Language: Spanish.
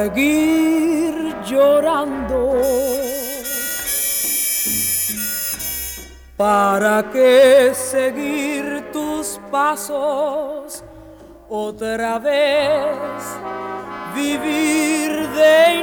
seguir llorando? ¿Para qué seguir tus pasos otra vez? Vivir de